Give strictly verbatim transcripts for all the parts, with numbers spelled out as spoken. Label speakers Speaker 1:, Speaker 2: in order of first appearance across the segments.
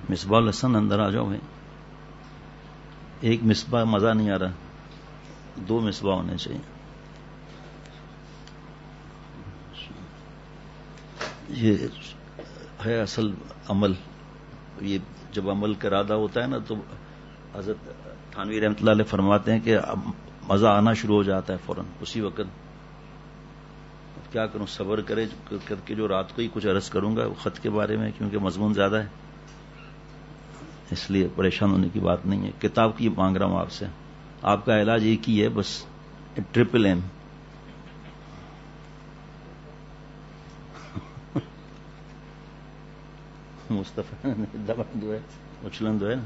Speaker 1: مصباح الحسن اندر آ جاؤ بھائی. ایک مصباح مزہ نہیں آ رہا, دو مصباح ہونے چاہیے. یہ ہے اصل عمل. یہ جب عمل کا ارادہ ہوتا ہے نا تو حضرت تھانوی رحمۃ اللہ علیہ فرماتے ہیں کہ مزہ آنا شروع ہو جاتا ہے فوراً اسی وقت. اب کیا کروں, صبر کرے کر کے جو رات کو ہی کچھ عرض کروں گا خط کے بارے میں, کیونکہ مضمون زیادہ ہے, اس لیے پریشان ہونے کی بات نہیں ہے. کتاب کی مانگ رہا ہوں آپ سے. آپ کا علاج ایک ہی ہے بس, ٹرپل ایم. مصطفیٰ دو ہے, اچلن دو ہے نا.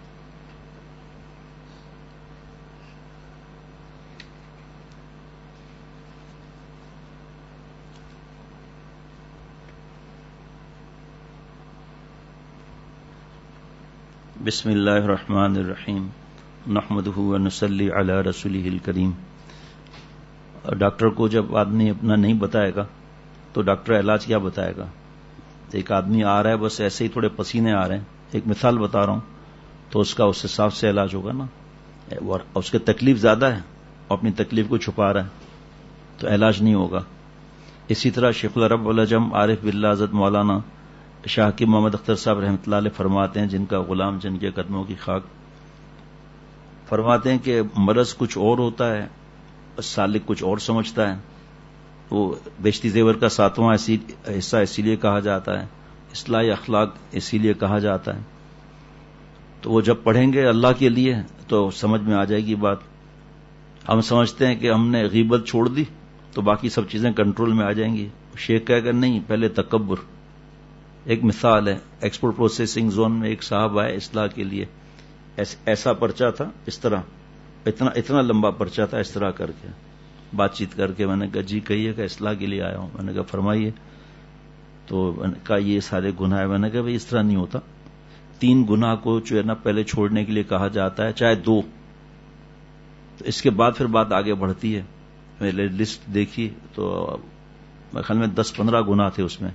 Speaker 1: بسم اللہ الرحمن الرحیم نحمدہ ونصلی علی رسولہ الکریم. ڈاکٹر کو جب آدمی اپنا نہیں بتائے گا تو ڈاکٹر علاج کیا بتائے گا؟ ایک آدمی آ رہا ہے بس ایسے ہی تھوڑے پسینے آ رہے ہیں, ایک مثال بتا رہا ہوں, تو اس کا اس حساب سے علاج ہوگا نا. اور اس کے تکلیف زیادہ ہے اور اپنی تکلیف کو چھپا رہا ہے تو علاج نہیں ہوگا. اسی طرح شیخ العرب والعجم عارف باللہ حضرت مولانا شاہ کی محمد اختر صاحب رحمۃ اللہ علیہ فرماتے ہیں, جن کا غلام جن کے قدموں کی خاک, فرماتے ہیں کہ مرض کچھ اور ہوتا ہے, سالک کچھ اور سمجھتا ہے. وہ بیشتی زیور کا ساتواں حصہ اسی لیے کہا جاتا ہے, اصلاح اخلاق اسی لیے کہا جاتا ہے. تو وہ جب پڑھیں گے اللہ کے لیے تو سمجھ میں آ جائے گی بات. ہم سمجھتے ہیں کہ ہم نے غیبت چھوڑ دی تو باقی سب چیزیں کنٹرول میں آ جائیں گی. شیخ کہہ کر نہیں, پہلے تکبر. ایک مثال ہے, ایکسپورٹ پروسیسنگ زون میں ایک صاحب آئے اصلاح کے لیے, ایسا پرچہ تھا اس طرح, اتنا اتنا لمبا پرچہ تھا اس طرح کر کے, بات چیت کر کے میں نے کہا جی کہیے کہ اصلاح کے لیے آیا ہوں. میں نے کہا فرمائیے. تو میں نے کہا یہ سارے گناہ ہے. میں نے کہا بھائی اس طرح نہیں ہوتا, تین گناہ کو جو ہے نا پہلے چھوڑنے کے لیے کہا جاتا ہے, چاہے دو, تو اس کے بعد پھر بات آگے بڑھتی ہے. میں نے لسٹ دیکھی تو میرے خیال میں دس پندرہ گناہ تھے اس میں.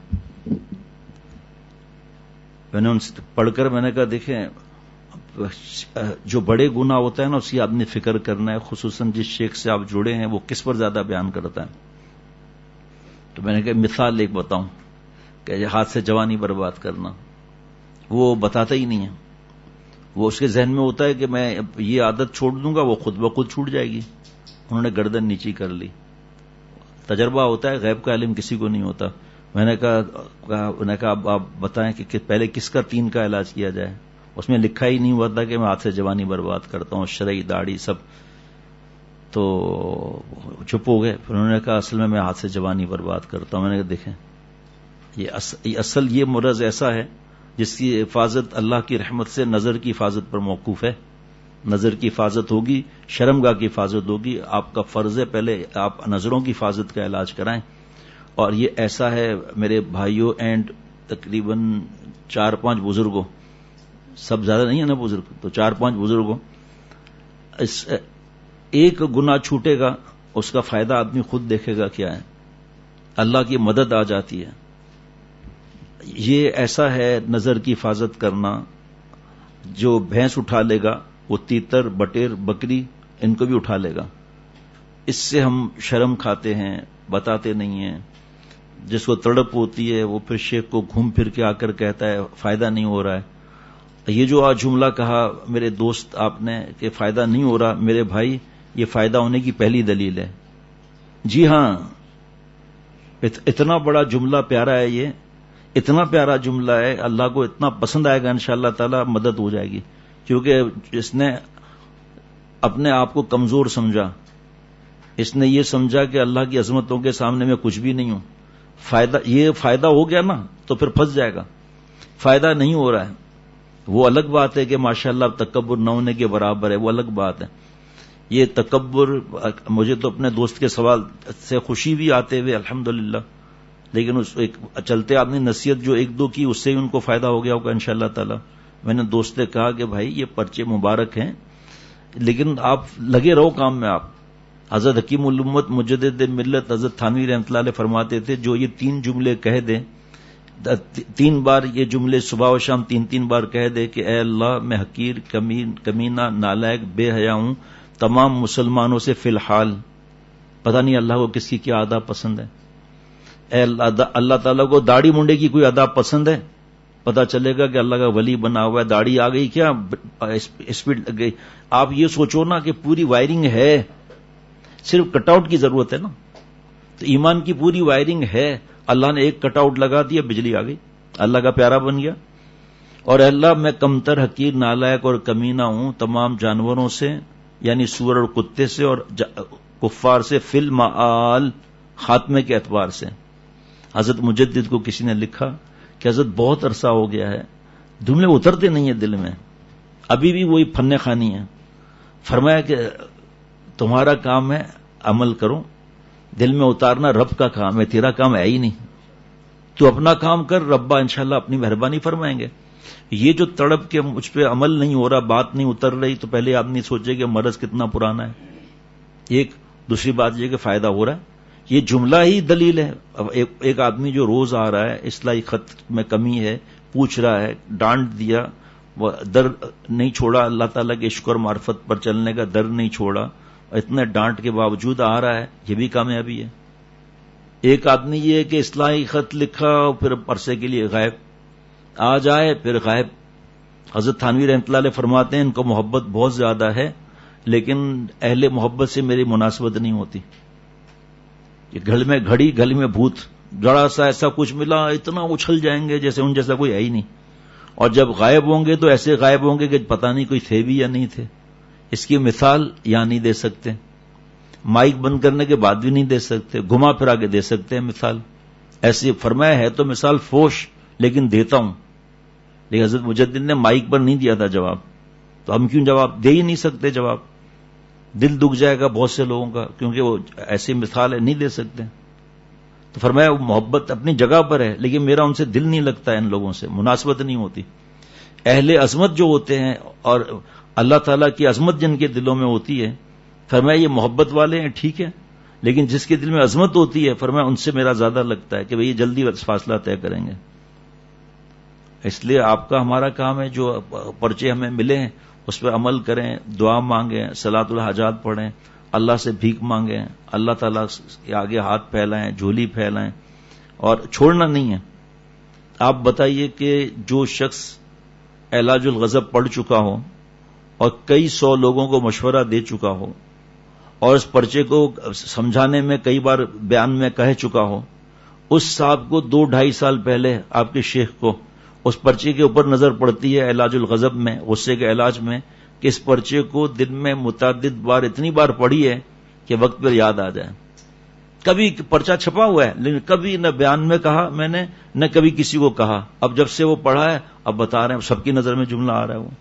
Speaker 1: میں نے ان سے پڑھ کر میں نے کہا دیکھیں جو بڑے گناہ ہوتا ہے نا اسی آدمی فکر کرنا ہے, خصوصاً جس شیخ سے آپ جڑے ہیں وہ کس پر زیادہ بیان کرتا ہے. تو میں نے کہا مثال ایک بتاؤں کہ ہاتھ سے جوانی برباد کرنا, وہ بتاتا ہی نہیں ہے. وہ اس کے ذہن میں ہوتا ہے کہ میں یہ عادت چھوڑ دوں گا وہ خود بخود چھوٹ جائے گی. انہوں نے گردن نیچی کر لی. تجربہ ہوتا ہے, غیب کا علم کسی کو نہیں ہوتا. میں نے کہا میں نے کہا آپ بتائیں کہ پہلے کس کا تین کا علاج کیا جائے. اس میں لکھا ہی نہیں ہوا تھا کہ میں ہاتھ سے جوانی برباد کرتا ہوں, شرعی داڑھی سب. تو چپ ہو گئے. پھر انہوں نے کہا اصل میں میں ہاتھ سے جوانی برباد کرتا ہوں. میں نے کہا دیکھیں یہ اصل یہ مرض ایسا ہے جس کی حفاظت اللہ کی رحمت سے نظر کی حفاظت پر موقوف ہے. نظر کی حفاظت ہوگی, شرمگاہ کی حفاظت ہوگی. آپ کا فرض ہے پہلے آپ نظروں کی حفاظت کا علاج کرائیں. اور یہ ایسا ہے میرے بھائیوں اینڈ تقریباً چار پانچ بزرگوں, سب زیادہ نہیں ہے نا بزرگ, تو چار پانچ بزرگوں, اس ایک گناہ چھوٹے گا اس کا فائدہ آدمی خود دیکھے گا کیا ہے. اللہ کی مدد آ جاتی ہے. یہ ایسا ہے نظر کی حفاظت کرنا, جو بھینس اٹھا لے گا وہ تیتر بٹیر بکری ان کو بھی اٹھا لے گا. اس سے ہم شرم کھاتے ہیں, بتاتے نہیں ہیں. جس کو تڑپ ہوتی ہے وہ پھر شیخ کو گھوم پھر کے آ کر کہتا ہے فائدہ نہیں ہو رہا ہے. یہ جو آج جملہ کہا میرے دوست آپ نے کہ فائدہ نہیں ہو رہا, میرے بھائی یہ فائدہ ہونے کی پہلی دلیل ہے. جی ہاں, اتنا بڑا جملہ پیارا ہے, یہ اتنا پیارا جملہ ہے, اللہ کو اتنا پسند آئے گا انشاءاللہ تعالی, مدد ہو جائے گی. کیونکہ جس نے اپنے آپ کو کمزور سمجھا, اس نے یہ سمجھا کہ اللہ کی عظمتوں کے سامنے میں کچھ بھی نہیں ہوں, فائدہ یہ فائدہ ہو گیا نا تو پھر پھنس جائے گا. فائدہ نہیں ہو رہا ہے وہ الگ بات ہے کہ ماشاءاللہ تکبر نہ ہونے کے برابر ہے, وہ الگ بات ہے. یہ تکبر, مجھے تو اپنے دوست کے سوال سے خوشی بھی آتے ہوئے الحمدللہ, لیکن اس ایک چلتے آدمی نصیحت جو ایک دو کی اس سے ہی ان کو فائدہ ہو گیا ہوگا انشاءاللہ تعالی. میں نے دوست نے کہا کہ بھائی یہ پرچے مبارک ہیں لیکن آپ لگے رہو کام میں. آپ حضرت حکیم الامت مجدد ملت حضرت تھانوی رحمۃ اللہ علیہ فرماتے تھے جو یہ تین جملے کہہ دیں تین بار یہ جملے صبح و شام تین تین بار کہہ دے کہ اے اللہ میں حقیر کمین کمینہ نالائق بے حیا ہوں تمام مسلمانوں سے فی الحال. پتہ نہیں اللہ کو کس کی کیا ادا پسند ہے. اے اللہ, اللہ تعالیٰ کو داڑھی منڈے کی کوئی ادا پسند ہے؟ پتہ چلے گا کہ اللہ کا ولی بنا ہوا ہے. داڑھی آ گئی کیا اسپیڈ لگ گئی. آپ یہ سوچو نا کہ پوری وائرنگ ہے, صرف کٹ آؤٹ کی ضرورت ہے نا. تو ایمان کی پوری وائرنگ ہے, اللہ نے ایک کٹ آؤٹ لگا دیا, بجلی آ گئی, اللہ کا پیارا بن گیا. اور اللہ میں کمتر حقیر نالائق اور کمینہ ہوں تمام جانوروں سے, یعنی سور اور کتے سے اور کفار سے, فی المآل خاتمے کے اعتبار سے. حضرت مجدد کو کسی نے لکھا کہ حضرت بہت عرصہ ہو گیا ہے, جملے اترتے نہیں ہیں دل میں, ابھی بھی وہی فن خوانی ہے. فرمایا کہ تمہارا کام ہے عمل کرو, دل میں اتارنا رب کا کام ہے, تیرا کام ہے ہی نہیں. تو اپنا کام کر, ربا انشاءاللہ اپنی مہربانی فرمائیں گے. یہ جو تڑپ کے مجھ پہ عمل نہیں ہو رہا, بات نہیں اتر رہی, تو پہلے آدمی سوچے کہ مرض کتنا پرانا ہے. ایک دوسری بات یہ کہ فائدہ ہو رہا ہے, یہ جملہ ہی دلیل ہے. اب ایک, ایک آدمی جو روز آ رہا ہے, اصلاحی خط میں کمی ہے, پوچھ رہا ہے, ڈانٹ دیا, وہ در نہیں چھوڑا, اللہ تعالیٰ کے شکر معرفت پر چلنے کا در نہیں چھوڑا, اتنے ڈانٹ کے باوجود آ رہا ہے, یہ بھی کامیابی ہے. ایک آدمی یہ ہے کہ اصلاحی خط لکھا اور پھر عرصے کے لیے غائب, آ جائے پھر غائب. حضرت تھانوی رحمۃ اللہ علیہ فرماتے ہیں ان کو محبت بہت زیادہ ہے, لیکن اہل محبت سے میری مناسبت نہیں ہوتی. یہ گھڑ میں گھڑی گھل میں بھوت, جڑا سا ایسا کچھ ملا اتنا اچھل جائیں گے جیسے ان جیسا کوئی ہے ہی نہیں, اور جب غائب ہوں گے تو ایسے غائب ہوں گے کہ پتہ نہیں کوئی تھے بھی یا نہیں تھے. اس کی مثال یہاں نہیں دے سکتے, مائک بند کرنے کے بعد بھی نہیں دے سکتے, گھما پھرا کے دے سکتے ہیں مثال. ایسے فرمایا ہے تو مثال فوش, لیکن دیتا ہوں. لیکن حضرت مجدد نے مائک پر نہیں دیا تھا جواب, تو ہم کیوں جواب دے ہی نہیں سکتے. جواب دل دکھ جائے گا بہت سے لوگوں کا, کیونکہ وہ ایسی مثال ہے نہیں دے سکتے. تو فرمایا وہ محبت اپنی جگہ پر ہے, لیکن میرا ان سے دل نہیں لگتا ہے, ان لوگوں سے مناسبت نہیں ہوتی. اہل عظمت جو ہوتے ہیں اور اللہ تعالیٰ کی عظمت جن کے دلوں میں ہوتی ہے, فرمایا یہ محبت والے ہیں ٹھیک ہے, لیکن جس کے دل میں عظمت ہوتی ہے فرمایا ان سے میرا زیادہ لگتا ہے کہ بھئی یہ جلدی فاصلہ طے کریں گے. اس لیے آپ کا ہمارا کام ہے, جو پرچے ہمیں ملے ہیں اس پہ عمل کریں, دعا مانگیں, صلاۃ الحاجات پڑھیں, اللہ سے بھیک مانگیں, اللہ تعالیٰ کے آگے ہاتھ پھیلائیں, جھولی پھیلائیں, اور چھوڑنا نہیں ہے. آپ بتائیے کہ جو شخص علاج الغضب پڑھ چکا ہو اور کئی سو لوگوں کو مشورہ دے چکا ہو اور اس پرچے کو سمجھانے میں کئی بار بیان میں کہہ چکا ہو, اس صاحب کو دو ڈھائی سال پہلے آپ کے شیخ کو اس پرچے کے اوپر نظر پڑتی ہے علاج الغضب میں, غصے کے علاج میں, کہ اس پرچے کو دن میں متعدد بار اتنی بار پڑھی ہے کہ وقت پر یاد آ جائے. کبھی پرچہ چھپا ہوا ہے لیکن کبھی نہ بیان میں کہا میں نے, نہ کبھی کسی کو کہا. اب جب سے وہ پڑھا ہے اب بتا رہے ہیں, سب کی نظر میں جملہ آ رہا ہے وہ.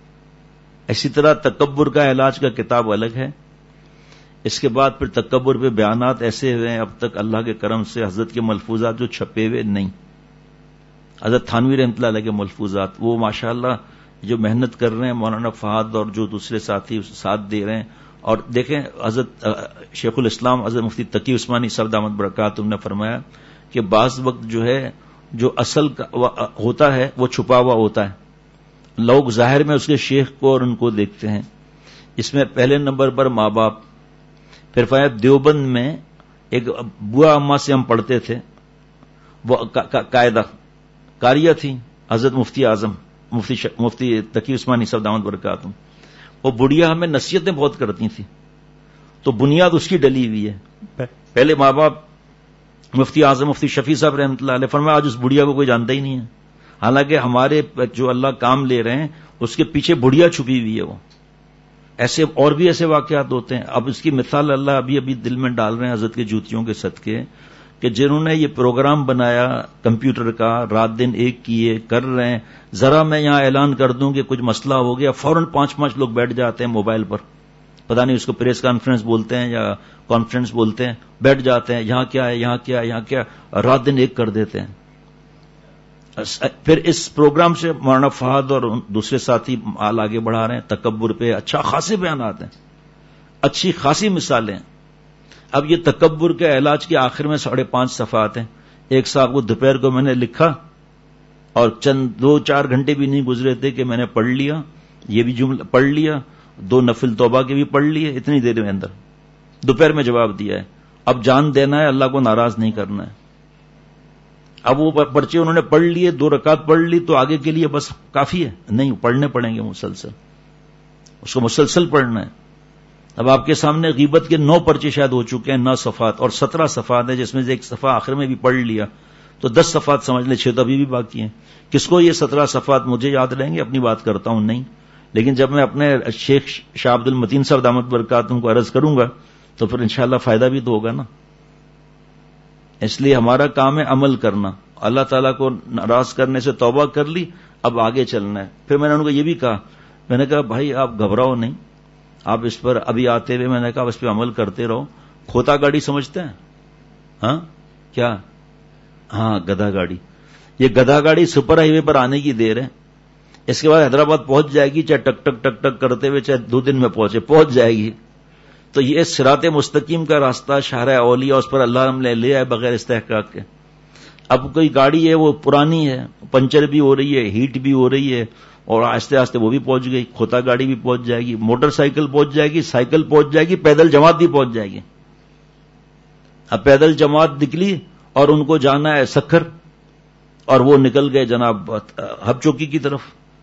Speaker 1: اسی طرح تکبر کا علاج کا کتاب الگ ہے. اس کے بعد پھر تکبر پہ بیانات ایسے ہوئے ہیں اب تک اللہ کے کرم سے حضرت کے ملفوظات جو چھپے ہوئے نہیں, حضرت تھانوی رحمۃ اللہ علیہ کے ملفوظات, وہ ماشاءاللہ جو محنت کر رہے ہیں مولانا فہد اور جو دوسرے ساتھی ساتھ دے رہے ہیں. اور دیکھیں حضرت شیخ الاسلام حضرت مفتی تقی عثمانی صاحب دامت برکاتہم نے فرمایا کہ بعض وقت جو ہے جو اصل ہوتا ہے وہ چھپا ہوا ہوتا ہے, لوگ ظاہر میں اس کے شیخ کو اور ان کو دیکھتے ہیں. اس میں پہلے نمبر پر ماں باپ. پھر فرمایا دیوبند میں ایک بوا اماں سے ہم پڑھتے تھے, وہ قاعدہ کاریہ تھی حضرت مفتی اعظم مفتی مفتی تقی عثمانی صاحب دامت برکاتہم. وہ بڑھیا ہمیں نصیحتیں بہت کرتی تھی, تو بنیاد اس کی ڈلی ہوئی ہے. پہلے ماں باپ, مفتی اعظم مفتی شفیع صاحب رحمۃ اللہ علیہ, فرمایا آج اس بڑھیا کو کوئی جانتا ہی نہیں ہے, حالانکہ ہمارے جو اللہ کام لے رہے ہیں اس کے پیچھے بڑھیا چھپی ہوئی ہے. وہ ایسے اور بھی ایسے واقعات ہوتے ہیں. اب اس کی مثال اللہ ابھی ابھی دل میں ڈال رہے ہیں حضرت کے جوتیوں کے صدقے, کہ جنہوں نے یہ پروگرام بنایا کمپیوٹر کا, رات دن ایک کیے کر رہے ہیں. ذرا میں یہاں اعلان کر دوں کہ کچھ مسئلہ ہو گیا, فوراً پانچ پانچ لوگ بیٹھ جاتے ہیں موبائل پر, پتہ نہیں اس کو پریس کانفرنس بولتے ہیں یا کانفرنس بولتے ہیں, بیٹھ جاتے ہیں یہاں کیا ہے یہاں کیا ہے یہاں کیا, رات دن ایک کر دیتے ہیں. پھر اس پروگرام سے مولانا فہد اور دوسرے ساتھی آل آگے بڑھا رہے ہیں. تکبر پہ اچھا خاصے بیانات ہیں, اچھی خاصی مثالیں. اب یہ تکبر کے علاج کے آخر میں ساڑھے پانچ صفحات ہیں. ایک صاحب کو دوپہر کو میں نے لکھا اور چند دو چار گھنٹے بھی نہیں گزرے تھے کہ میں نے پڑھ لیا، یہ بھی جملہ پڑھ لیا، دو نفل توبہ کے بھی پڑھ لیے اتنی دیر میں اندر، دوپہر میں جواب دیا ہے. اب جان دینا ہے، اللہ کو ناراض نہیں کرنا ہے. اب وہ پرچے انہوں نے پڑھ لیے، دو رکعت پڑھ لی تو آگے کے لیے بس کافی ہے؟ نہیں، پڑھنے پڑیں گے مسلسل، اس کو مسلسل پڑھنا ہے. اب آپ کے سامنے غیبت کے نو پرچے شاید ہو چکے ہیں، نو صفحات، اور سترہ صفحات ہیں جس میں سے ایک صفحہ آخر میں بھی پڑھ لیا تو دس صفحات سمجھ لیں، چھ تو ابھی بھی باقی ہیں. کس کو یہ سترہ صفحات مجھے یاد رہیں گے؟ اپنی بات کرتا ہوں نہیں، لیکن جب میں اپنے شیخ شاہ عبد المتین صاحب دامت برکاتہم کو عرض کروں گا تو پھر انشاءاللہ فائدہ بھی تو ہوگا نا. اس لیے ہمارا کام ہے عمل کرنا. اللہ تعالیٰ کو ناراض کرنے سے توبہ کر لی، اب آگے چلنا ہے. پھر میں نے ان کو یہ بھی کہا، میں نے کہا بھائی آپ گھبراؤ نہیں، آپ اس پر ابھی آتے ہوئے میں نے کہا اس پہ عمل کرتے رہو. کھوتا گاڑی سمجھتے ہیں؟ ہاں کیا؟ ہاں گدھا گاڑی. یہ گدھا گاڑی سپر ہائی وے پر آنے کی دیر ہے، اس کے بعد حیدرآباد پہنچ جائے گی، چاہے ٹک ٹک ٹک ٹک کرتے ہوئے چاہے دو دن میں پہنچے، پہنچ جائے گی. تو یہ صراط مستقیم کا راستہ شاہراہ اولیاء، اس پر اللہ ہم نے لے آئے بغیر استحقاق کے. اب کوئی گاڑی ہے وہ پرانی ہے، پنچر بھی ہو رہی ہے، ہیٹ بھی ہو رہی ہے، اور آہستہ آہستہ وہ بھی پہنچ گئی. کھوتا گاڑی بھی پہنچ جائے گی، موٹر سائیکل پہنچ جائے گی، سائیکل پہنچ جائے گی، پیدل جماعت بھی پہنچ جائے گی. اب پیدل جماعت نکلی اور ان کو جانا ہے سکھر، اور وہ نکل گئے جناب ہب چوکی کی طرف.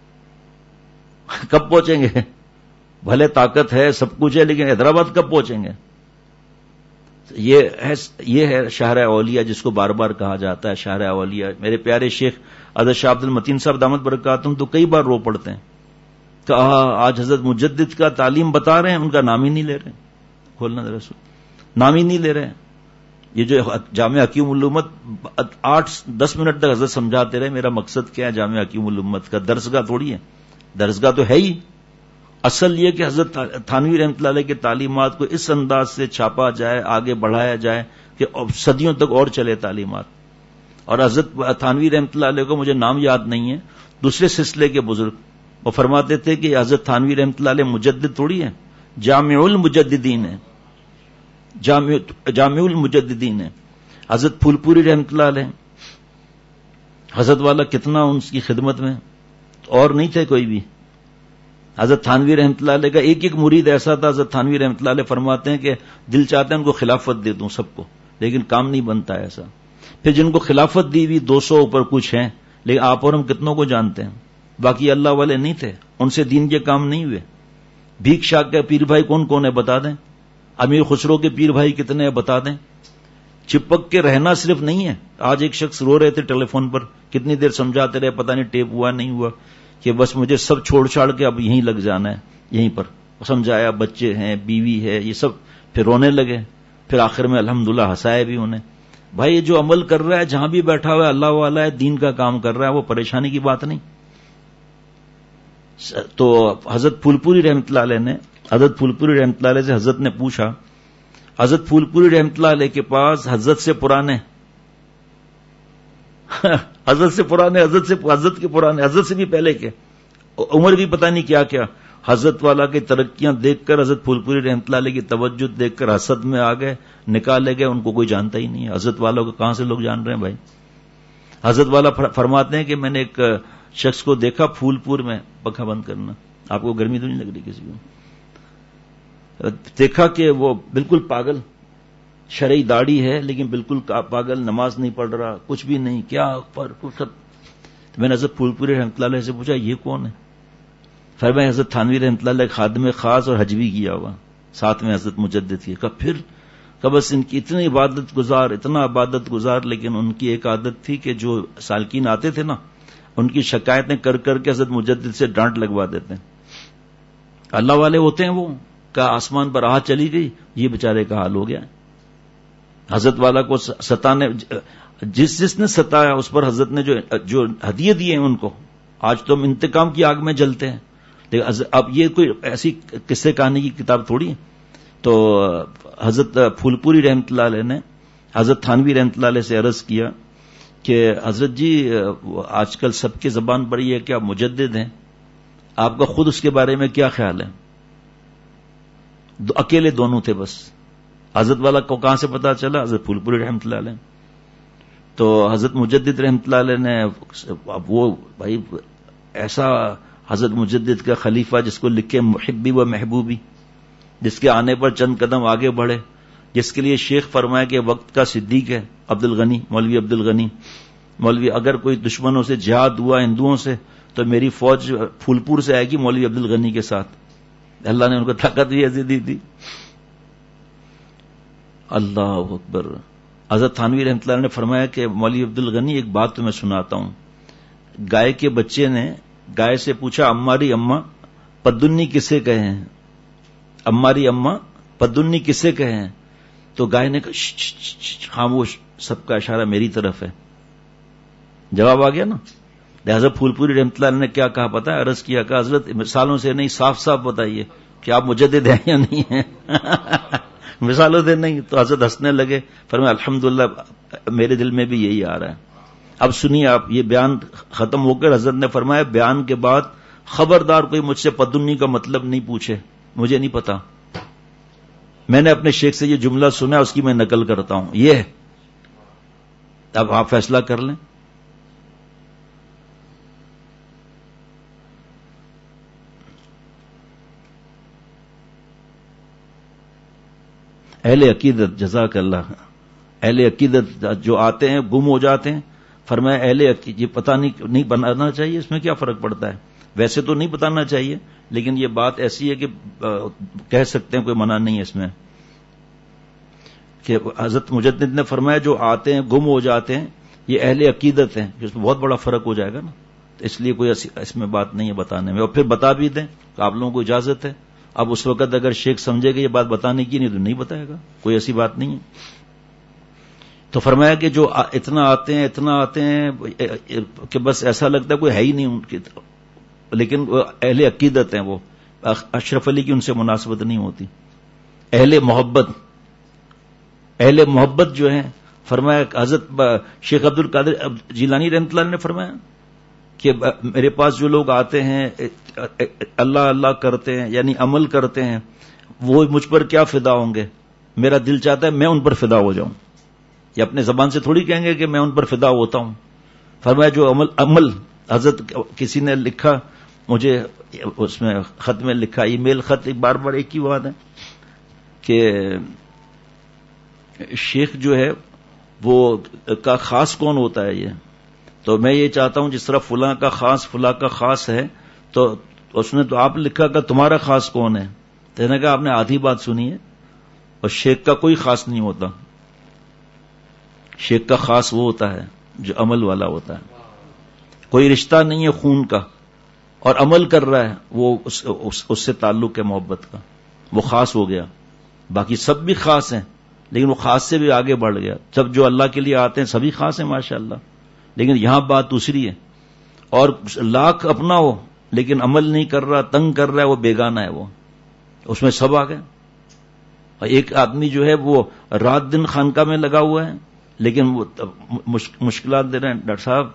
Speaker 1: کب پہنچیں گے؟ بھلے طاقت ہے سب کچھ ہے لیکن حیدرآباد کب پہنچیں گے؟ یہ ہے یہ ہے شاہراہ اولیاء جس کو بار بار کہا جاتا ہے شاہراہ اولیاء. میرے پیارے شیخ حضرت شاہ عبد المتین صاحب دامت برکاتہم تو کئی بار رو پڑتے ہیں کہ آج حضرت مجدد کا تعلیم بتا رہے ہیں، ان کا نام ہی نہیں لے رہے. کھولنا ذرا سو، نام ہی نہیں لے رہے. یہ جو جامع حکیم الامت آٹھ دس منٹ تک حضرت سمجھاتے رہے. میرا مقصد کیا ہے جامع حکیم الامت کا؟ درسگاہ تھوڑی ہے، درسگاہ تو ہے ہی. اصل یہ کہ حضرت تھانوی رحمۃ اللہ علیہ کی تعلیمات کو اس انداز سے چھاپا جائے، آگے بڑھایا جائے کہ صدیوں تک اور چلے تعلیمات. اور حضرت تھانوی رحمۃ اللہ علیہ کو مجھے نام یاد نہیں ہے، دوسرے سلسلے کے بزرگ وہ فرماتے تھے کہ حضرت تھانوی رحمۃ اللہ علیہ مجدد تھوڑی ہے، جامع المجددین ہے، جامع جامع المجددین ہے. حضرت پھول پوری رحمۃ اللہ علیہ، حضرت والا کتنا ان کی خدمت میں، اور نہیں تھے کوئی بھی. حضرت تھانوی رحمۃ اللہ علیہ کا ایک ایک مرید ایسا تھا. حضرت تھانوی رحمۃ اللہ علیہ فرماتے ہیں کہ دل چاہتے ہیں ان کو خلافت دے دوں سب کو، لیکن کام نہیں بنتا ایسا. پھر جن کو خلافت دی ہوئی دو سو اوپر کچھ ہیں، لیکن آپ اور ہم کتنوں کو جانتے ہیں؟ باقی اللہ والے نہیں تھے، ان سے دین کے کام نہیں ہوئے. بھیک شاک کے پیر بھائی کون کون ہے بتا دیں؟ امیر خسرو کے پیر بھائی کتنے ہیں بتا دیں؟ چپک کے رہنا صرف نہیں ہے. آج ایک شخص رو رہے تھے ٹیلی فون پر، کتنی دیر سمجھاتے رہے، پتہ نہیں ٹیپ ہوا نہیں ہوا، کہ بس مجھے سب چھوڑ چھاڑ کے اب یہیں لگ جانا ہے. یہیں پر سمجھایا، بچے ہیں، بیوی ہے، یہ سب. پھر رونے لگے، پھر آخر میں الحمدللہ ہنسائے بھی انہیں. بھائی یہ جو عمل کر رہا ہے، جہاں بھی بیٹھا ہوا ہے اللہ والا ہے، دین کا کام کر رہا ہے، وہ پریشانی کی بات نہیں. تو حضرت پھول پوری رحمۃ اللہ علیہ نے حضرت پھول پوری رحمۃ اللہ علیہ سے حضرت نے پوچھا. حضرت پھول پوری رحمۃ اللہ علیہ کے پاس حضرت سے پرانے حضرت سے پرانے حضرت سے حضرت کے پرانے حضرت سے بھی پہلے کے، عمر بھی پتہ نہیں کیا کیا. حضرت والا کی ترقیاں دیکھ کر حضرت پھول پوری رحمۃ اللہ علیہ کی توجہ دیکھ کر حسد میں آ گئے، نکالے گئے. ان کو کوئی جانتا ہی نہیں ہے. حضرت والوں کو کہاں سے لوگ جان رہے ہیں بھائی؟ حضرت والا فرماتے ہیں کہ میں نے ایک شخص کو دیکھا پھول پور میں، پنکھا بند کرنا، آپ کو گرمی تو نہیں لگ رہی کسی کو؟ دیکھا کہ وہ بالکل پاگل، شرعی داڑھی ہے لیکن بالکل پاگل، نماز نہیں پڑھ رہا، کچھ بھی نہیں، کیا پر سب. میں نے حضرت پھول پوری رحمۃ اللہ علیہ سے پوچھا یہ کون ہے؟ فرمایا حضرت تھانوی رحمۃ اللہ علیہ خادم خاص اور حج بھی کیا ہوا، ساتھ میں حضرت مجدد کی. کہا پھر کہ بس ان کی اتنی عبادت گزار اتنا عبادت گزار لیکن ان کی ایک عادت تھی کہ جو سالکین آتے تھے نا، ان کی شکایتیں کر کر کے حضرت مجدد سے ڈانٹ لگوا دیتے ہیں. اللہ والے ہوتے ہیں وہ، کہ آسمان پر آہ چلی گئی، یہ بیچارے کا حال ہو گیا. حضرت والا کو ستانے، جس جس نے ستایا اس پر حضرت نے جو جو ہدیے دیے ہیں ان کو، آج تو ہم انتقام کی آگ میں جلتے ہیں، لیکن اب یہ کوئی ایسی قصے کہانی کی کتاب تھوڑی ہے. تو حضرت پھول پوری رحمۃ اللہ علیہ نے حضرت تھانوی رحمۃ اللہ علیہ سے عرض کیا کہ حضرت جی آج کل سب کی زبان پر یہ ہے کہ آپ مجدد ہیں، آپ کا خود اس کے بارے میں کیا خیال ہے؟ دو اکیلے دونوں تھے بس. حضرت والا کو کہاں سے پتا چلا؟ حضرت پھول پوری رحمۃ اللہ علیہ. تو حضرت مجدد رحمۃ اللہ علیہ نے اب وہ بھائی ایسا حضرت مجدد کا خلیفہ جس کو لکھے محبی و محبوبی، جس کے آنے پر چند قدم آگے بڑھے، جس کے لیے شیخ فرمایا کہ وقت کا صدیق ہے عبد الغنی، مولوی عبد الغنی، مولوی اگر کوئی دشمنوں سے جہاد ہوا ہندوؤں سے تو میری فوج پھولپور سے آئے گی مولوی عبد الغنی کے ساتھ. اللہ نے ان کو طاقت بھی ایسی دی تھی. اللہ اکبر. حضرت تھانوی رحمۃ اللہ نے فرمایا کہ مولوی عبد الغنی ایک بات تمہیں سناتا ہوں. گائے کے بچے نے گائے سے پوچھا اماری اماں پدنی کسے کہے ہیں، اماری اماں پدنی کسے کہے ہیں؟ تو گائے نے کہا خاموش، سب کا اشارہ میری طرف ہے. جواب آ گیا نا. لہذا پھول پوری رحمۃ اللہ نے کیا کہا پتا ہے؟ عرض کیا کہ حضرت مثالوں سے نہیں، صاف صاف بتائیے کہ آپ مجدد ہیں یا نہیں ہیں. مثالوں سے نہیں. تو حضرت ہنسنے لگے، فرمایا الحمدللہ میرے دل میں بھی یہی آ رہا ہے. اب سنیے آپ، یہ بیان ختم ہو کر حضرت نے فرمایا بیان کے بعد خبردار کوئی مجھ سے پدنی کا مطلب نہیں پوچھے، مجھے نہیں پتا. میں نے اپنے شیخ سے یہ جملہ سنا، اس کی میں نقل کرتا ہوں. یہ ہے، اب آپ فیصلہ کر لیں. اہل عقیدت، جزاک اللہ، اہل عقیدت جو آتے ہیں گم ہو جاتے ہیں. فرمایا اہل عقیدت یہ پتہ نہیں نہیں بنانا چاہیے، اس میں کیا فرق پڑتا ہے؟ ویسے تو نہیں بتانا چاہیے، لیکن یہ بات ایسی ہے کہ کہہ سکتے ہیں، کوئی منع نہیں ہے اس میں. کہ حضرت مجدد نے فرمایا جو آتے ہیں گم ہو جاتے ہیں یہ اہل عقیدت ہیں، اس میں بہت بڑا فرق ہو جائے گا نا. اس لیے کوئی اس میں بات نہیں ہے بتانے میں. اور پھر بتا بھی دیں تو آپ لوگوں کو اجازت ہے. اب اس وقت اگر شیخ سمجھے کہ یہ بات بتانے کی نہیں تو نہیں بتائے گا، کوئی ایسی بات نہیں ہے. تو فرمایا کہ جو اتنا آتے ہیں اتنا آتے ہیں کہ بس ایسا لگتا ہے کوئی ہے ہی نہیں ان کی طرف، لیکن وہ اہل عقیدت ہیں. وہ اشرف علی کی ان سے مناسبت نہیں ہوتی. اہل محبت، اہل محبت جو ہیں، فرمایا حضرت شیخ عبد القادر جیلانی رحمۃ اللہ نے فرمایا کہ میرے پاس جو لوگ آتے ہیں اللہ اللہ کرتے ہیں یعنی عمل کرتے ہیں، وہ مجھ پر کیا فدا ہوں گے، میرا دل چاہتا ہے میں ان پر فدا ہو جاؤں. یہ اپنے زبان سے تھوڑی کہیں گے کہ میں ان پر فدا ہوتا ہوں. فرمایا جو عمل عمل حضرت کسی نے لکھا مجھے اس میں خط میں لکھا، ای میل خط، ایک بار بار ایک ہی بات ہے کہ شیخ جو ہے وہ کا خاص کون ہوتا ہے. یہ تو میں یہ چاہتا ہوں جس طرح فلاں کا خاص فلاں کا خاص ہے، تو اس نے تو آپ لکھا کہ تمہارا خاص کون ہے. تو نے کہا آپ نے آدھی بات سنی ہے، اور شیخ کا کوئی خاص نہیں ہوتا. شیخ کا خاص وہ ہوتا ہے جو عمل والا ہوتا ہے. کوئی رشتہ نہیں ہے خون کا، اور عمل کر رہا ہے، وہ اس, اس, اس سے تعلق ہے محبت کا، وہ خاص ہو گیا. باقی سب بھی خاص ہیں، لیکن وہ خاص سے بھی آگے بڑھ گیا. سب جو اللہ کے لیے آتے ہیں سبھی خاص ہیں ماشاءاللہ، لیکن یہاں بات دوسری ہے. اور لاکھ اپنا ہو لیکن عمل نہیں کر رہا، تنگ کر رہا ہے، وہ بیگانہ ہے. وہ اس میں سب آ گئے. اور ایک آدمی جو ہے وہ رات دن خانقاہ میں لگا ہوا ہے، لیکن وہ مشکلات دے رہے ہیں. ڈاکٹر صاحب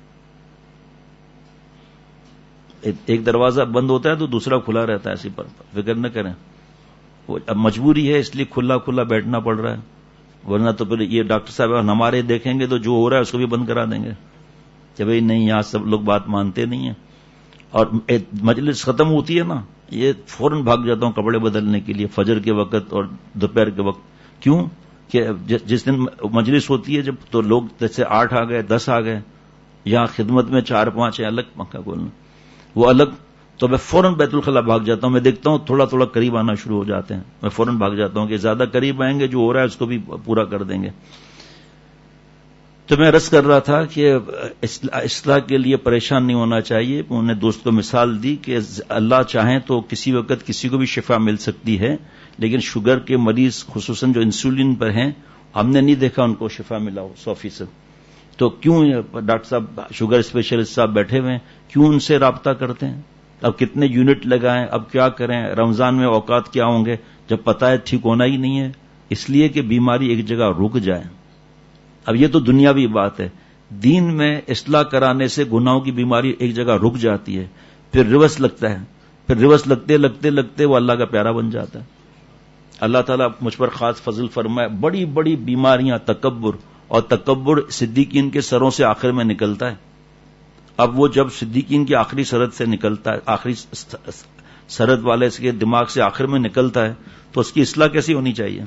Speaker 1: ایک دروازہ بند ہوتا ہے تو دوسرا کھلا رہتا ہے، ایسی پر فکر نہ کریں. وہ اب مجبوری ہے اس لیے کھلا کھلا بیٹھنا پڑ رہا ہے، ورنہ تو پھر یہ ڈاکٹر صاحب ہمارے دیکھیں گے تو جو ہو رہا ہے اس کو بھی بند کرا دیں گے کہ بھئی نہیں یہاں سب لوگ بات مانتے نہیں ہیں. اور مجلس ختم ہوتی ہے نا، یہ فوراً بھاگ جاتا ہوں کپڑے بدلنے کے لیے فجر کے وقت اور دوپہر کے وقت. کیوں کہ جس دن مجلس ہوتی ہے جب تو لوگ جیسے آٹھ آ گئے دس آ گئے، یہاں خدمت میں چار پانچ ہیں، الگ پنکھا کھولنا وہ الگ، تو میں فوراً بیت الخلا بھاگ جاتا ہوں. میں دیکھتا ہوں تھوڑا تھوڑا قریب آنا شروع ہو جاتے ہیں، میں فوراً بھاگ جاتا ہوں کہ زیادہ قریب آئیں گے جو ہو رہا ہے اس کو بھی پورا کر دیں گے. تو میں عرض کر رہا تھا کہ اصلاح کے لیے پریشان نہیں ہونا چاہیے. انہوں نے دوست کو مثال دی کہ اللہ چاہیں تو کسی وقت کسی کو بھی شفا مل سکتی ہے، لیکن شوگر کے مریض خصوصاً جو انسولین پر ہیں ہم نے نہیں دیکھا ان کو شفا ملا ہو سو فیصد. تو کیوں ڈاکٹر صاحب شوگر اسپیشلسٹ صاحب بیٹھے ہوئے ہیں، کیوں ان سے رابطہ کرتے ہیں؟ اب کتنے یونٹ لگائیں، اب کیا کریں، رمضان میں اوقات کیا ہوں گے جب پتہ ہے ٹھیک ہونا ہی نہیں ہے، اس لیے کہ بیماری ایک جگہ رک جائے. اب یہ تو دنیاوی بات ہے. دین میں اصلاح کرانے سے گناہوں کی بیماری ایک جگہ رک جاتی ہے، پھر ریورس لگتا ہے، پھر ریورس لگتے لگتے لگتے وہ اللہ کا پیارا بن جاتا ہے. اللہ تعالیٰ مجھ پر خاص فضل فرمائے. بڑی بڑی بیماریاں، تکبر اور تکبر صدیقین کے سروں سے آخر میں نکلتا ہے. اب وہ جب صدیقین کی آخری سرد سے نکلتا ہے، آخری سرد والے کے دماغ سے آخر میں نکلتا ہے، تو اس کی اصلاح کیسی ہونی چاہیے؟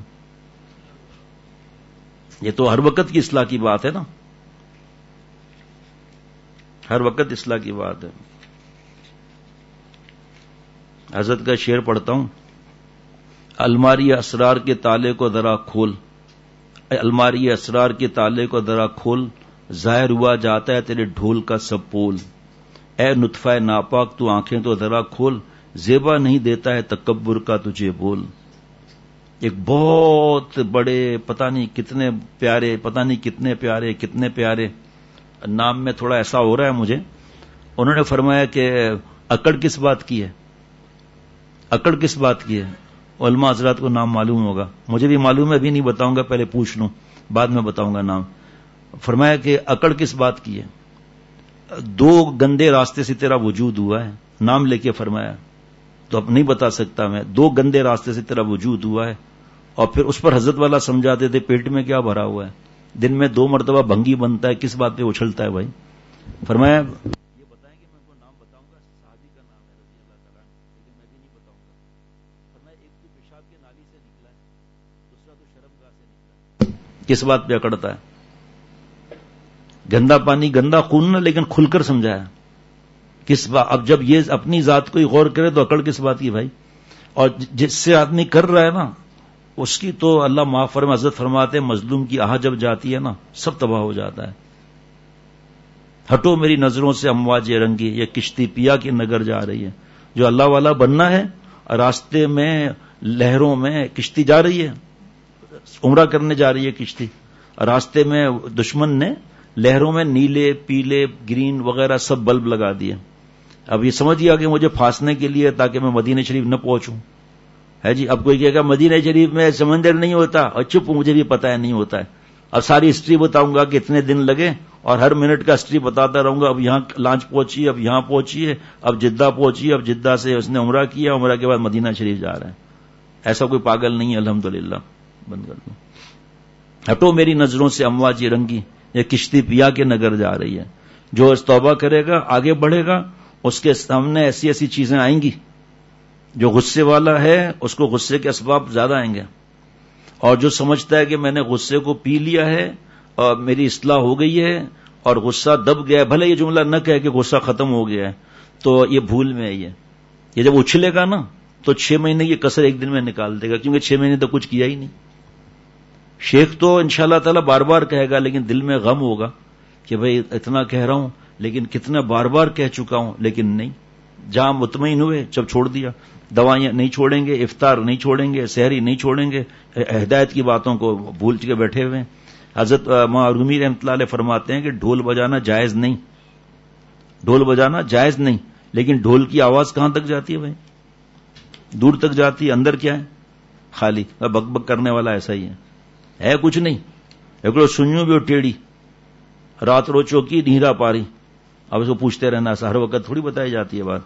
Speaker 1: یہ تو ہر وقت کی اصلاح کی بات ہے نا، ہر وقت اصلاح کی بات ہے. حضرت کا شعر پڑھتا ہوں: الماری اسرار کے تالے کو ذرا کھول، الماری اسرار کے تالے کو ذرا کھول، ظاہر ہوا جاتا ہے تیرے ڈھول کا سب پول. اے نطفہ ناپاک تو آنکھیں تو ذرا کھول، زیبا نہیں دیتا ہے تکبر کا تجھے بول. ایک بہت بڑے پتہ نہیں کتنے پیارے پتہ نہیں کتنے پیارے کتنے پیارے نام میں تھوڑا ایسا ہو رہا ہے مجھے، انہوں نے فرمایا کہ اکڑ کس بات کی ہے، اکڑ کس بات کی ہے. علماء حضرات کو نام معلوم ہوگا، مجھے بھی معلوم ہے، ابھی نہیں بتاؤں گا، پہلے پوچھ لوں بعد میں بتاؤں گا نام. فرمایا کہ اکڑ کس بات کی ہے؟ دو گندے راستے سے تیرا وجود ہوا ہے، نام لے کے فرمایا، تو اب نہیں بتا سکتا میں. دو گندے راستے سے تیرا وجود ہوا ہے، اور پھر اس پر حضرت والا سمجھاتے تھے پیٹ میں کیا بھرا ہوا ہے، دن میں دو مرتبہ بھنگی بنتا ہے، کس بات پہ اچھلتا ہے بھائی. فرمایا یہ بتائیں کہ میں کو نام بتاؤں گا، صحابی کا نام ہے رضی اللہ تعالیٰ، لیکن میں بھی نہیں بتاؤں گا. فرمایا ایک تو پیشاب کے نالی سے نکلا ہے، دوسرا تو شرمگاہ سے نکلا ہے. کس بات پہ اکڑتا ہے؟ گندا پانی گندا خون نہ، لیکن کھل کر سمجھایا کس بات. اب جب یہ اپنی ذات کو ہی غور کرے تو اکڑ کس بات کی بھائی؟ اور جس سے آدمی کر رہا ہے نا اس کی تو اللہ معاف فرما. حضرت فرماتے ہیں مظلوم کی آہ جب جاتی ہے نا سب تباہ ہو جاتا ہے. ہٹو میری نظروں سے امواج رنگی، یہ کشتی پیا کی نگر جا رہی ہے. جو اللہ والا بننا ہے، راستے میں لہروں میں کشتی جا رہی ہے، عمرہ کرنے جا رہی ہے کشتی، راستے میں دشمن نے لہروں میں نیلے پیلے گرین وغیرہ سب بلب لگا دیے. اب یہ سمجھ گیا کہ مجھے پھانسنے کے لیے تاکہ میں مدینہ شریف نہ پہنچوں ہے جی. اب کوئی کہے گا مدینہ شریف میں سمندر نہیں ہوتا، اور چپ مجھے بھی پتا ہے نہیں ہوتا ہے. اب ساری ہسٹری بتاؤں گا کہ اتنے دن لگے، اور ہر منٹ کا ہسٹری بتاتا رہوں گا. اب یہاں لانچ پہنچی، اب یہاں پہنچی ہے، اب جدہ پہنچی، اب جدہ سے اس نے عمرہ کیا، عمرہ کے بعد مدینہ شریف جا رہا ہے. ایسا کوئی پاگل نہیں ہے الحمدللہ. بند کر دو. ہٹو میری نظروں سے امواج رنگی، یہ کشتی پیا کے نگر جا رہی ہے. جو اس توبہ کرے گا آگے بڑھے گا، اس کے سامنے ایسی ایسی چیزیں آئیں گی. جو غصے والا ہے اس کو غصے کے اسباب زیادہ آئیں گے، اور جو سمجھتا ہے کہ میں نے غصے کو پی لیا ہے اور میری اصلاح ہو گئی ہے اور غصہ دب گیا ہے، بھلے یہ جملہ نہ کہے کہ غصہ ختم ہو گیا ہے، تو یہ بھول میں ہے. یہ یہ جب اچھلے گا نا تو چھ مہینے کی کسر ایک دن میں نکال دے گا، کیونکہ چھ مہینے تو کچھ کیا ہی نہیں. شیخ تو انشاءاللہ تعالی بار بار کہے گا، لیکن دل میں غم ہوگا کہ بھئی اتنا کہہ رہا ہوں لیکن کتنا بار بار کہہ چکا ہوں، لیکن نہیں. جہاں مطمئن ہوئے جب چھوڑ دیا. دوائیاں نہیں چھوڑیں گے، افطار نہیں چھوڑیں گے، سحری نہیں چھوڑیں گے، ہدایت کی باتوں کو بھول کے بیٹھے ہوئے. حضرت مولانا رومی رحمۃ اللہ علیہ فرماتے ہیں کہ ڈھول بجانا جائز نہیں، ڈھول بجانا جائز نہیں، لیکن ڈھول کی آواز کہاں تک جاتی ہے بھائی؟ دور تک جاتی ہے. اندر کیا ہے؟ خالی بک بک کرنے والا ایسا ہی ہے، ہے کچھ نہیں. ایک سنیوں بھی ٹیڑھی، رات رو چوکی نیرا پاری. اب اس کو پوچھتے رہنا، ہر وقت تھوڑی بتائی جاتی ہے بات.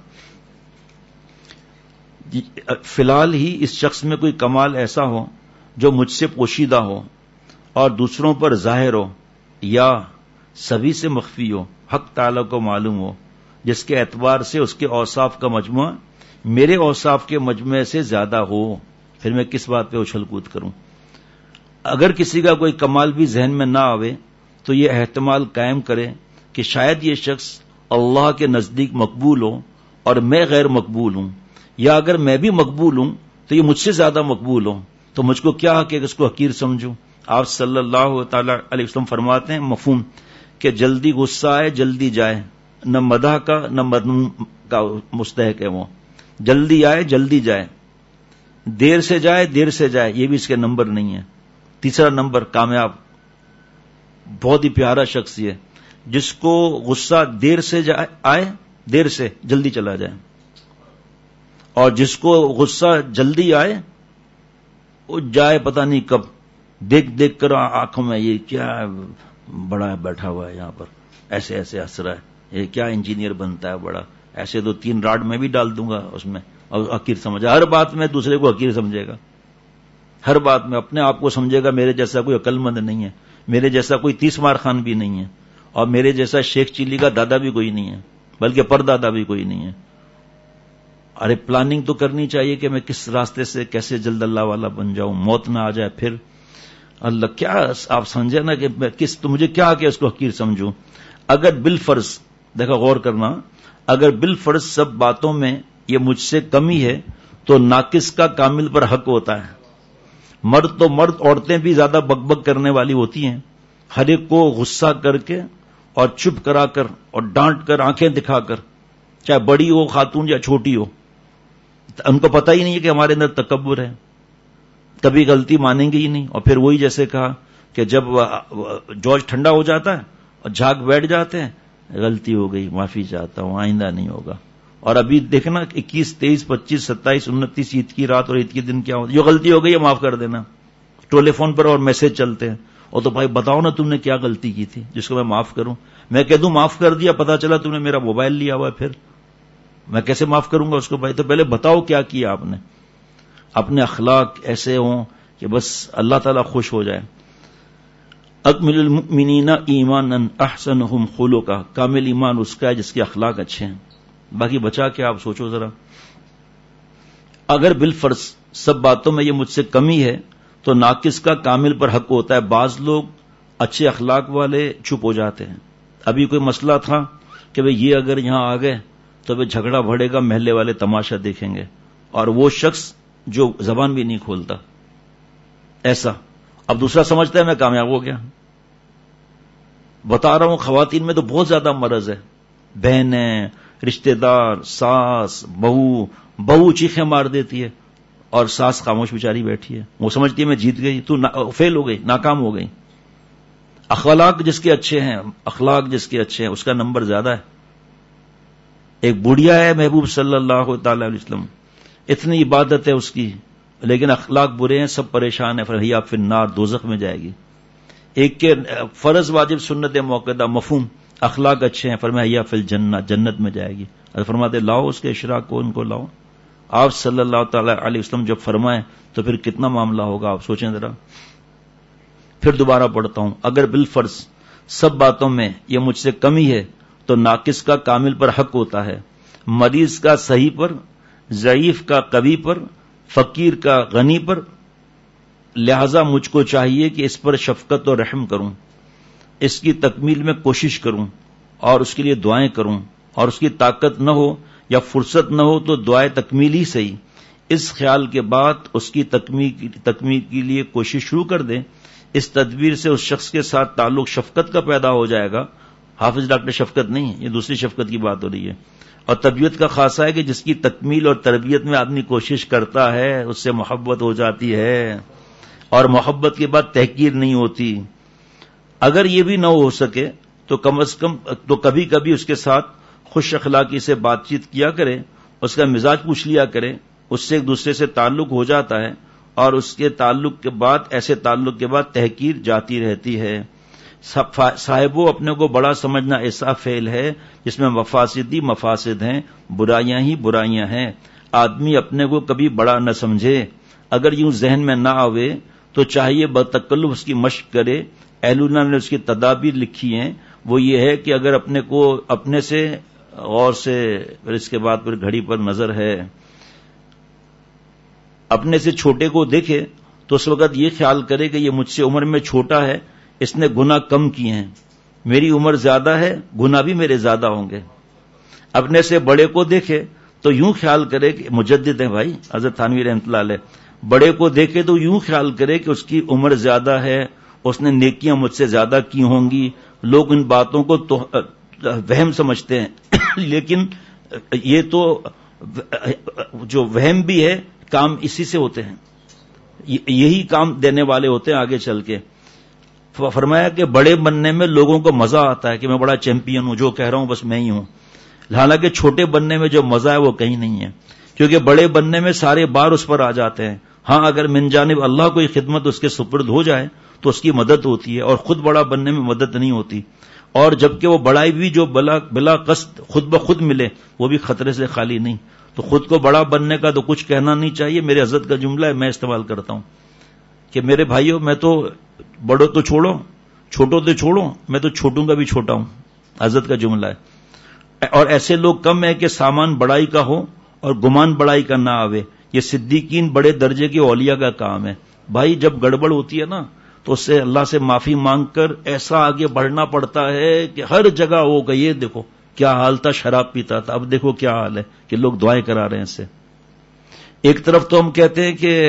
Speaker 1: فی الحال ہی اس شخص میں کوئی کمال ایسا ہو جو مجھ سے پوشیدہ ہو اور دوسروں پر ظاہر ہو، یا سبھی سے مخفی ہو، حق تعالی کو معلوم ہو، جس کے اعتبار سے اس کے اوصاف کا مجموعہ میرے اوصاف کے مجموعے سے زیادہ ہو. پھر میں کس بات پہ اچھل کود کروں؟ اگر کسی کا کوئی کمال بھی ذہن میں نہ آوے تو یہ احتمال قائم کرے کہ شاید یہ شخص اللہ کے نزدیک مقبول ہو اور میں غیر مقبول ہوں، یا اگر میں بھی مقبول ہوں تو یہ مجھ سے زیادہ مقبول ہو، تو مجھ کو کیا حق ہے کہ اس کو حقیر سمجھوں؟ آپ صلی اللہ تعالی علیہ وسلم فرماتے ہیں مفہوم کہ جلدی غصہ آئے جلدی جائے، نہ مدح کا نہ مذموم کا مستحق ہے. وہ جلدی آئے جلدی جائے، دیر سے جائے دیر سے جائے، یہ بھی اس کے نمبر نہیں ہے. تیسرا نمبر کامیاب، بہت ہی پیارا شخص یہ جس کو غصہ دیر سے جائے آئے دیر سے جلدی چلا جائے، اور جس کو غصہ جلدی آئے وہ جائے پتہ نہیں کب. دیکھ دیکھ کر آنکھوں میں یہ کیا بڑا بیٹھا ہوا ہے یہاں پر، ایسے ایسے ہنس رہا ہے، یہ کیا انجینئر بنتا ہے بڑا، ایسے دو تین راڈ میں بھی ڈال دوں گا اس میں، اور حقیر سمجھا. ہر بات میں دوسرے کو حقیر سمجھے گا، ہر بات میں اپنے آپ کو سمجھے گا میرے جیسا کوئی عقل مند نہیں ہے. میرے جیسا کوئی تیس مار خان بھی نہیں ہے، اور میرے جیسا شیخ چلی کا دادا بھی کوئی نہیں ہے، بلکہ پردادا بھی کوئی نہیں ہے. ارے پلاننگ تو کرنی چاہیے کہ میں کس راستے سے کیسے جلد اللہ والا بن جاؤں، موت نہ آ جائے. پھر اللہ کیا آپ سمجھے نا کہ میں کس تو مجھے کیا کہ اس کو حقیر سمجھوں. اگر بالفرض دیکھا غور کرنا، اگر بالفرض سب باتوں میں یہ مجھ سے کمی ہے تو ناقص کا کامل پر حق ہوتا ہے. مرد تو مرد، عورتیں بھی زیادہ بک بک کرنے والی ہوتی ہیں، ہر ایک کو غصہ کر کے اور چپ کرا کر اور ڈانٹ کر آنکھیں دکھا کر، چاہے بڑی ہو خاتون یا چھوٹی ہو. ان کو پتہ ہی نہیں ہے کہ ہمارے اندر تکبر ہے، کبھی غلطی مانیں گے ہی نہیں. اور پھر وہی جیسے کہا کہ جب جوش ٹھنڈا ہو جاتا ہے اور جھاگ بیٹھ جاتے ہیں، غلطی ہو گئی معافی چاہتا ہوں آئندہ نہیں ہوگا. اور ابھی دیکھنا اکیس تیئیس پچیس ستائیس انتیس عید کی رات اور عید کے دن کیا ہوتا ہے، جو غلطی ہو گئی ہے معاف کر دینا. ٹیلی فون پر اور میسج چلتے ہیں، اور تو بھائی بتاؤ نا تم نے کیا غلطی کی تھی جس کو میں معاف کروں. میں کہہ دوں معاف کر دیا، پتا چلا تم نے میرا موبائل لیا ہوا ہے، پھر میں کیسے معاف کروں گا اس کو. بھائی تو پہلے بتاؤ کیا کیا آپ نے. اپنے اخلاق ایسے ہوں کہ بس اللہ تعالیٰ خوش ہو جائے. اکمل المؤمنین ایمانا احسنہم خلقا، کامل ایمان اس کا ہے جس کے اخلاق اچھے ہیں. باقی بچا کے آپ سوچو ذرا. اگر بالفرض سب باتوں میں یہ مجھ سے کمی ہے تو ناقص کا کامل پر حق ہوتا ہے. بعض لوگ اچھے اخلاق والے چپ ہو جاتے ہیں. ابھی کوئی مسئلہ تھا کہ بھئی یہ اگر یہاں آ گئے تو پھر جھگڑا بڑھے گا، محلے والے تماشا دیکھیں گے، اور وہ شخص جو زبان بھی نہیں کھولتا ایسا اب دوسرا سمجھتا ہے میں کامیاب ہو گیا. بتا رہا ہوں خواتین میں تو بہت زیادہ مرض ہے. بہنیں، رشتہ دار، ساس، بہو بہو چیخیں مار دیتی ہے اور ساس خاموش بیچاری بیٹھی ہے. وہ سمجھتی ہے میں جیت گئی، تو فیل ہو گئی، ناکام ہو گئی. اخلاق جس کے اچھے ہیں اخلاق جس کے اچھے ہیں اس کا نمبر زیادہ ہے. ایک بڑھیا ہے محبوب صلی اللہ تعالی علیہ وسلم، اتنی عبادت ہے اس کی، لیکن اخلاق برے ہیں، سب پریشان ہیں. فرحیا فی النار، دوزخ میں جائے گی. ایک کے فرض واجب سنت موقدہ مفہوم، اخلاق اچھے ہیں، فرمایا فی الجنہ، جنت میں جائے گی. اور فرماتے لاؤ اس کے اشراق کو، ان کو لاؤ. آپ صلی اللہ تعالی علیہ وسلم جب فرمائیں تو پھر کتنا معاملہ ہوگا آپ سوچیں ذرا. پھر دوبارہ پڑھتا ہوں. اگر بالفرض سب باتوں میں یہ مجھ سے کمی ہے تو ناقص کا کامل پر حق ہوتا ہے، مریض کا صحیح پر، ضعیف کا قوی پر، فقیر کا غنی پر. لہذا مجھ کو چاہیے کہ اس پر شفقت اور رحم کروں، اس کی تکمیل میں کوشش کروں اور اس کے لیے دعائیں کروں. اور اس کی طاقت نہ ہو یا فرصت نہ ہو تو دعائیں تکمیل ہی صحیح. اس خیال کے بعد اس کی تکمیل تکمیل کے لیے کوشش شروع کر دیں. اس تدبیر سے اس شخص کے ساتھ تعلق شفقت کا پیدا ہو جائے گا. حافظ ڈاکٹر شفقت نہیں، یہ دوسری شفقت کی بات ہو رہی ہے. اور طبیعت کا خاصہ ہے کہ جس کی تکمیل اور تربیت میں آدمی کوشش کرتا ہے اس سے محبت ہو جاتی ہے، اور محبت کے بعد تحقیر نہیں ہوتی. اگر یہ بھی نہ ہو سکے تو کم از کم تو کبھی کبھی اس کے ساتھ خوش اخلاقی سے بات چیت کیا کرے، اس کا مزاج پوچھ لیا کرے. اس سے ایک دوسرے سے تعلق ہو جاتا ہے، اور اس کے تعلق کے بعد ایسے تعلق کے بعد تحقیر جاتی رہتی ہے. صاحبوں اپنے کو بڑا سمجھنا ایسا فعل ہے جس میں مفاسدی مفاسد ہیں، برائیاں ہی برائیاں ہیں. آدمی اپنے کو کبھی بڑا نہ سمجھے. اگر یوں ذہن میں نہ آوے تو چاہیے بتکلف اس کی مشق کرے. اہلنا نے اس کی تدابیر لکھی ہیں، وہ یہ ہے کہ اگر اپنے کو اپنے سے غور سے، پھر اس کے بعد پھر گھڑی پر نظر ہے، اپنے سے چھوٹے کو دیکھے تو اس وقت یہ خیال کرے کہ یہ مجھ سے عمر میں چھوٹا ہے، اس نے گناہ کم کیے ہیں. میری عمر زیادہ ہے، گناہ بھی میرے زیادہ ہوں گے. اپنے سے بڑے کو دیکھے تو یوں خیال کرے کہ مجدد ہے بھائی حضرت تھانوی رحمۃ اللہ علیہ، بڑے کو دیکھے تو یوں خیال کرے کہ اس کی عمر زیادہ ہے، اس نے نیکیاں مجھ سے زیادہ کی ہوں گی. لوگ ان باتوں کو تو وہم سمجھتے ہیں، لیکن یہ تو جو وہم بھی ہے کام اسی سے ہوتے ہیں، یہی کام دینے والے ہوتے ہیں آگے چل کے. فرمایا کہ بڑے بننے میں لوگوں کو مزہ آتا ہے کہ میں بڑا چیمپئن ہوں، جو کہہ رہا ہوں بس میں ہی ہوں. حالانکہ چھوٹے بننے میں جو مزہ ہے وہ کہیں نہیں ہے، کیونکہ بڑے بننے میں سارے بار اس پر آ جاتے ہیں. ہاں اگر من جانب اللہ کوئی خدمت اس کے سپرد ہو جائے تو اس کی مدد ہوتی ہے، اور خود بڑا بننے میں مدد نہیں ہوتی. اور جبکہ وہ بڑائی بھی جو بلا بلا قصد خود بخود ملے وہ بھی خطرے سے خالی نہیں. تو خود کو بڑا بننے کا تو کچھ کہنا نہیں چاہیے. میرے حضرت کا جملہ ہے، میں استعمال کرتا ہوں کہ میرے بھائیوں میں تو بڑوں تو چھوڑو، چھوٹوں تو چھوڑو، میں تو چھوٹوں کا بھی چھوٹا ہوں، حضرت کا جملہ ہے. اور ایسے لوگ کم ہے کہ سامان بڑائی کا ہو اور گمان بڑائی کا نہ آوے. یہ صدیقین بڑے درجے کے اولیاء کا کام ہے. بھائی جب گڑبڑ ہوتی ہے نا تو اس سے اللہ سے معافی مانگ کر ایسا آگے بڑھنا پڑتا ہے کہ ہر جگہ ہوگا یہ دیکھو کیا حال تھا، شراب پیتا تھا، اب دیکھو کیا حال ہے کہ لوگ دعائیں کرا رہے ہیں اس سے. ایک طرف تو ہم کہتے ہیں کہ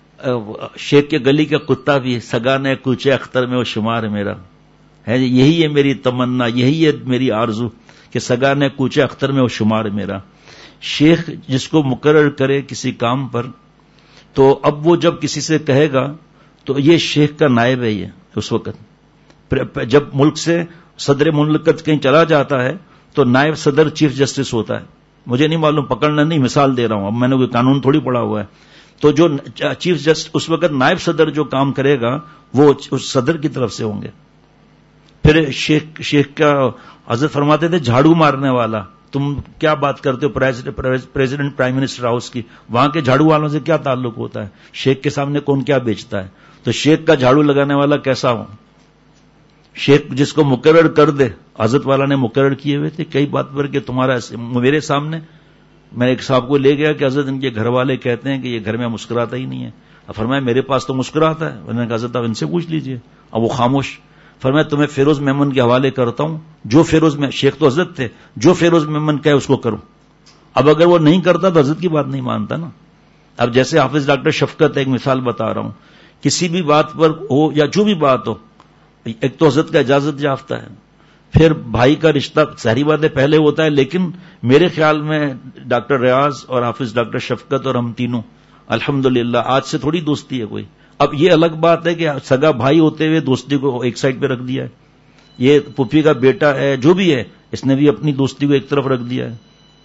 Speaker 1: شیخ کے گلی کا کتا بھی سگانے کوچے اختر میں وہ شمار میرا ہے، یہی ہے میری تمنا، یہی ہے میری آرزو کہ سگانے کوچے اختر میں وہ شمار میرا. شیخ جس کو مقرر کرے کسی کام پر تو اب وہ جب کسی سے کہے گا تو یہ شیخ کا نائب ہے. یہ اس وقت جب ملک سے صدر مملکت کہیں چلا جاتا ہے تو نائب صدر چیف جسٹس ہوتا ہے. مجھے نہیں معلوم، پکڑنا نہیں، مثال دے رہا ہوں، اب میں نے کوئی قانون تھوڑی پڑھا ہوا ہے. تو جو چیف جسٹس اس وقت نائب صدر جو کام کرے گا وہ اس صدر کی طرف سے ہوں گے. پھر شیخ شیخ کا حضرت فرماتے تھے جھاڑو مارنے والا، تم کیا بات کرتے ہو پریزیڈنٹ پرائم منسٹر ہاؤس کی، وہاں کے جھاڑو والوں سے کیا تعلق ہوتا ہے؟ شیخ کے سامنے کون کیا بیچتا ہے؟ تو شیخ کا جھاڑو لگانے والا کیسا ہو؟ شیخ جس کو مقرر کر دے، حضرت والا نے مقرر کیے ہوئے تھے کئی بات پر کہ تمہارا میرے سامنے. میں ایک صاحب کو لے گیا کہ حضرت ان کے گھر والے کہتے ہیں کہ یہ گھر میں مسکراتا ہی نہیں ہے. اب فرمایا میرے پاس تو مسکراتا ہے. میں نے کہا حضرت آپ ان سے پوچھ لیجئے. اب وہ خاموش. فرمایا تمہیں فیروز میمن کے حوالے کرتا ہوں، جو فیروز میں شیخ تو حضرت تھے، جو فیروز میمن کہے اس کو کروں. اب اگر وہ نہیں کرتا تو حضرت کی بات نہیں مانتا نا. اب جیسے حافظ ڈاکٹر شفقت ایک مثال بتا رہا ہوں، کسی بھی بات پر ہو یا جو بھی بات ہو، ایک تو حضرت کا اجازت یافتہ ہے، پھر بھائی کا رشتہ ظاہری بات ہے پہلے ہوتا ہے، لیکن میرے خیال میں ڈاکٹر ریاض اور حافظ ڈاکٹر شفقت اور ہم تینوں الحمدللہ آج سے تھوڑی دوستی ہے کوئی. اب یہ الگ بات ہے کہ سگا بھائی ہوتے ہوئے دوستی کو ایک سائڈ پہ رکھ دیا ہے. یہ پھوپھی کا بیٹا ہے، جو بھی ہے، اس نے بھی اپنی دوستی کو ایک طرف رکھ دیا ہے.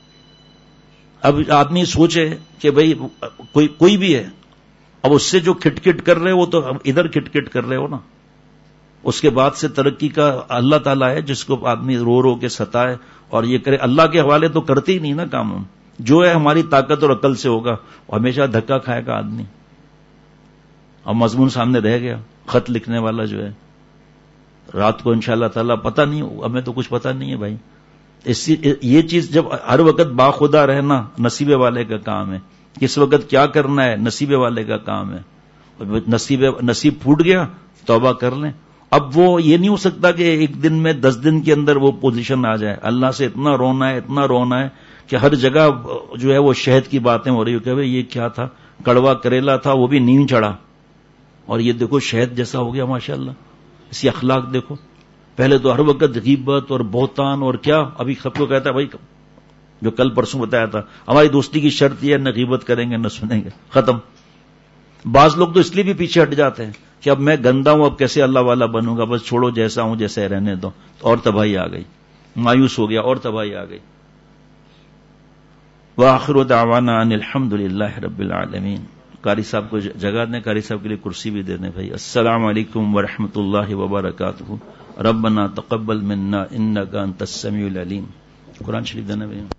Speaker 1: اب آدمی سوچے کہ بھئی کوئی کوئی بھی ہے، اب اس سے جو کھٹ کھٹ کر رہے وہ تو ادھر کھٹ کھٹ کر رہے ہو نا. اس کے بعد سے ترقی کا اللہ تعالیٰ ہے جس کو آدمی رو رو کے ستائے اور یہ کرے. اللہ کے حوالے تو کرتے ہی نہیں نا کام. ہم جو ہے ہماری طاقت اور عقل سے ہوگا، اور ہمیشہ دھکا کھائے گا آدمی. اب مضمون سامنے رہ گیا. خط لکھنے والا جو ہے رات کو انشاءاللہ تعالیٰ پتہ نہیں، ہمیں تو کچھ پتہ نہیں ہے بھائی. اس یہ چیز جب ہر وقت باخدا رہنا نصیبے والے کا کام ہے. کس وقت کیا کرنا ہے نصیبے والے کا کام ہے. نصیب نصیب پھوٹ گیا توبہ کر لیں. اب وہ یہ نہیں ہو سکتا کہ ایک دن میں دس دن کے اندر وہ پوزیشن آ جائے. اللہ سے اتنا رونا ہے اتنا رونا ہے کہ ہر جگہ جو ہے وہ شہد کی باتیں ہو رہی ہو کہ یہ کیا تھا، کڑوا کریلا تھا وہ بھی نیند چڑھا اور یہ دیکھو شہد جیسا ہو گیا ماشاءاللہ. اسی اخلاق دیکھو. پہلے تو ہر وقت غیبت اور بہتان اور کیا. ابھی سب کو کہتا ہے بھائی جو کل پرسوں بتایا تھا ہماری دوستی کی شرط یہ ہے نہ غیبت کریں گے نہ سنیں گے، ختم. بعض لوگ تو اس لیے بھی پیچھے ہٹ جاتے ہیں کہ اب میں گندا ہوں، اب کیسے اللہ والا بنوں گا، بس چھوڑو جیسا ہوں جیسے رہنے دو. اور تباہی آ گئی، مایوس ہو گیا اور تباہی آ گئی. وآخر دعوانا ان الحمد للہ رب العالمین. قاری صاحب کو جگہ دیں، قاری صاحب کے لیے کرسی بھی دے دیں بھائی. السلام علیکم ورحمۃ اللہ وبرکاتہ. ربنا تقبل منا انک انت السمیع العلیم. قرآن شریف دینا بھائی.